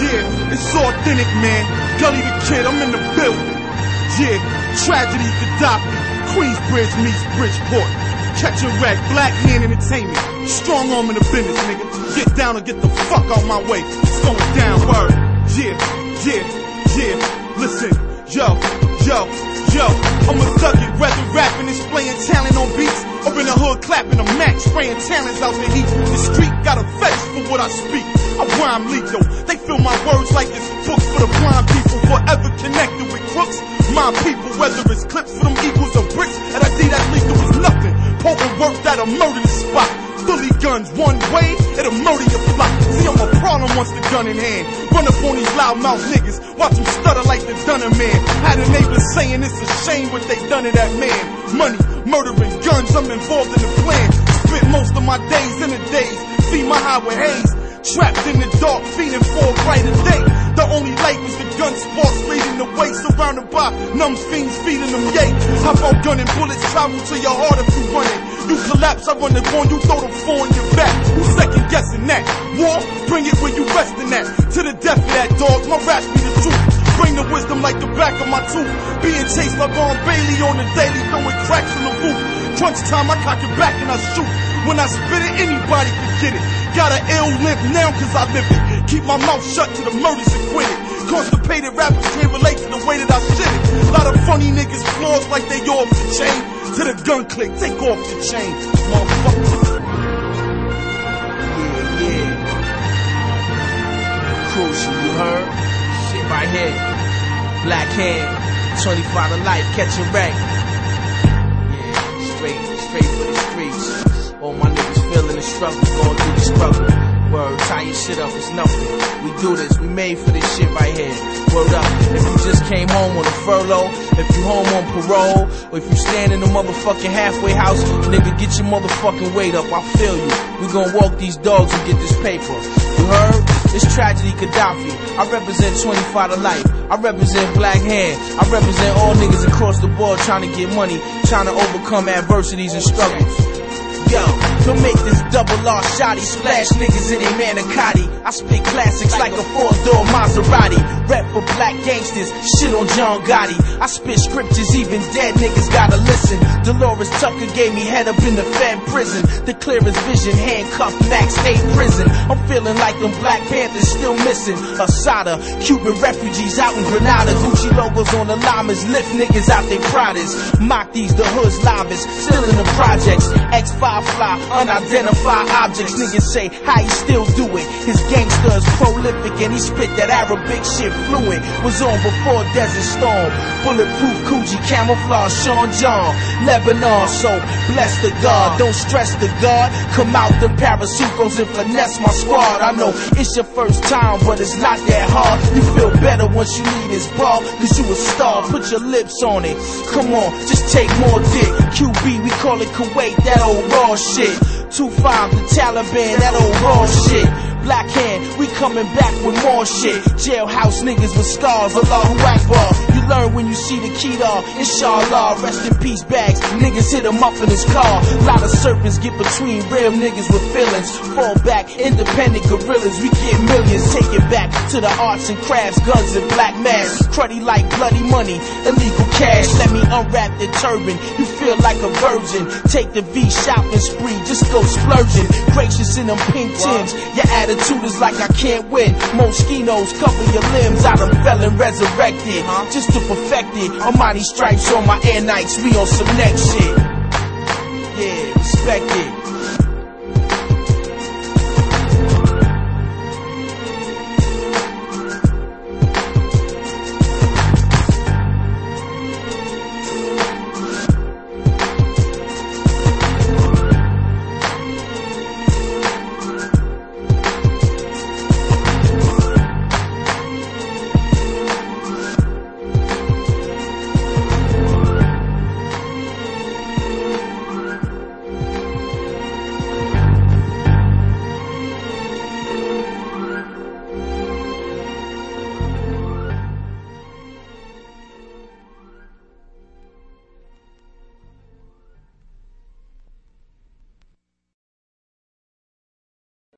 Yeah, it's authentic, man. Gully the Kid, I'm in the building. Yeah, Tragedy Gaddafi, Queensbridge meets Bridgeport. Catch a wreck, Black Hand Entertainment. Strong arm in the business, nigga. Get down or get the fuck out my way. It's going down, word. Yeah. Listen, yo. I'm a thugget, whether rapping and displaying talent on beats, or in the hood clapping a Mac, spraying talents out the heat. The street got a face for what I speak. I rhyme lethal. They feel my words like it's books for the blind people, forever connected with crooks. My people, whether it's clips for them equals or bricks, at ID that lethal is nothing. Potent work that'll murder the spot. Fully guns one way, it'll murder your flock. See, I'm a problem once the gun in hand. Run up on these loudmouth niggas, watch them stutter like the Dunner Man. Had a neighbor saying it's a shame what they done to that man. Money, murdering guns, I'm involved in the plan. Spent most of my days in the days, feed my highway haze. Trapped in the dark, feeding for a brighter day. The only light was the gun sparks leading the way, surrounded by numb fiends feeding them yay. How about gunning bullets travel to your heart if you run it? You collapse, I run the gun, you throw the four in your back. Who's second guessing that? War, bring it where you resting at. To the death of that dog, my raps be the truth. Bring the wisdom like the back of my tooth. Being chased by Vaughn Bailey on the daily, throwing cracks in the roof. Crunch time, I cock it back and I shoot. When I spit it, anybody can get it. Got an ill limp now cause I live it. Keep my mouth shut to the murders acquitted. Constipated rappers can't relate to the way that I shit it. Lot of funny niggas flaws like they off the chain. To the gun click, take off the chain, motherfucker. Yeah. Crucial, you heard? Shit right here. Black Hand, 25 to life, catching wreck. Yeah, straight for the streets. All my niggas feeling the struggle, going through the struggle. Word, tie your shit up, it's nothing. We do this, we made for this shit right here. Word up, if you just came home on a furlough, if you home on parole, or if you stand in the motherfucking halfway house, nigga, get your motherfucking weight up, I feel you. We gon' walk these dogs and get this paper. You heard? It's Tragedy Gaddafi. I represent 25 to life. I represent Black Hand. I represent all niggas across the board trying to get money, trying to overcome adversities and struggles. Yo, don't make this double R shotty. Splash niggas in a manicotti. I spit classics like a four-door Maserati. Rap for black gangsters, shit on John Gotti. I spit scriptures, even dead niggas gotta listen. Dolores Tucker gave me head up in the Fed prison. The clearest vision, handcuffed, max 8 prison. I'm feeling like them Black Panthers still missing. Asada, Cuban refugees out in Grenada. Gucci logos on the llamas, lift niggas out they Pradas. Mock these, the hood's llamas, still in the projects. X5 fly, unidentified objects. Niggas say how he still do it. His gangster is prolific and he spit that Arabic shit fluent. Was on before Desert Storm. Bulletproof Coogee, camouflage Sean John. Lebanon, so bless the God. Don't stress the God. Come out them parasucos and finesse my squad. I know it's your first time, but it's not that hard. You feel better once you leave this ball, cause you a star. Put your lips on it. Come on, just take more dick. QB, we call it Kuwait, that old raw shit. 2-5, the Taliban, that old raw shit. Black Hand, we coming back with more shit. Jailhouse niggas with scars, Allahu Akbar. You learn when you see the Kedar, inshallah. Rest in peace bags, niggas hit him up in his car. Lot of serpents get between real niggas with feelings. Fall back, independent gorillas, we get millions. Take it back to the arts and crafts, guns and black masks. Cruddy like bloody money, illegal cash. Let me unwrap the turban, you feel like a virgin. Take the V shopping spree, just go splurging. Gracious in them pink Tims, your attitude is like I can't win. Mosquitoes cover your limbs, I done fell and resurrected. Just to perfect it, Almighty stripes on my Air Nikes, we on some next shit. Yeah, respect it.